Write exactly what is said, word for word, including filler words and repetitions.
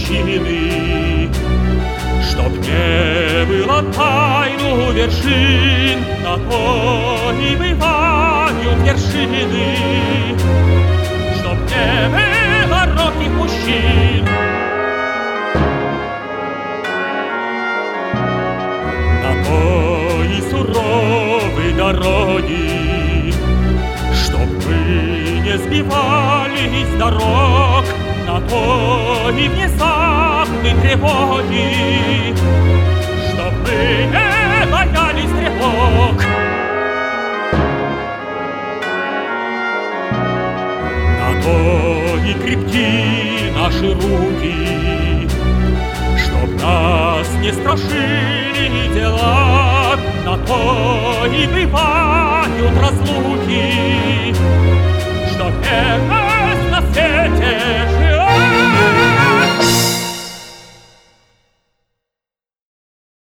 мужчины, чтоб не было тайну вершин, на то и бывают вершины, чтоб не было робких мужчин. На то и суровые дороги, чтоб вы не сбивались с дорог, на то и внезапной тревоги, чтоб вы не боялись тревог. На то и крепки наши руки, чтоб нас не страшили дела, на то и бывают разлуки,